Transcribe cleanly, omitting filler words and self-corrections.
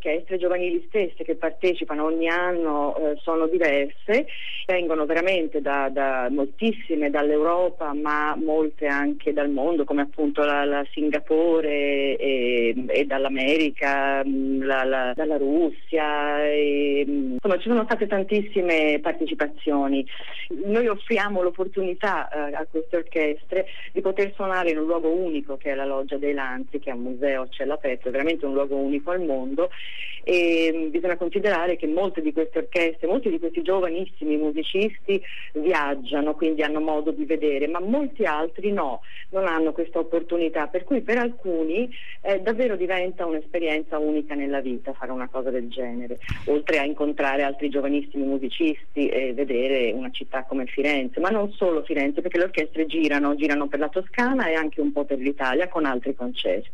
orchestre giovanili stesse che partecipano ogni anno sono diverse, vengono veramente da moltissime dall'Europa, ma molte anche dal mondo, come appunto la Singapore e dall'America, dalla Russia, insomma ci sono state tantissime partecipazioni. Noi offriamo l'opportunità a queste orchestre di poter suonare in un luogo unico che è la Loggia dei Lanzi, che è un museo a cielo aperto, è veramente un luogo unico al mondo, e bisogna considerare che molte di queste orchestre, molti di questi giovanissimi musicisti viaggiano, quindi hanno modo di vedere, ma molti altri non hanno questa opportunità, per cui per alcuni davvero diventa un'esperienza unica nella vita fare una cosa del genere, oltre a incontrare altri giovanissimi musicisti e vedere una città come Firenze, ma non solo Firenze, perché le orchestre girano per la Toscana e anche un po' per l'Italia con altri concerti.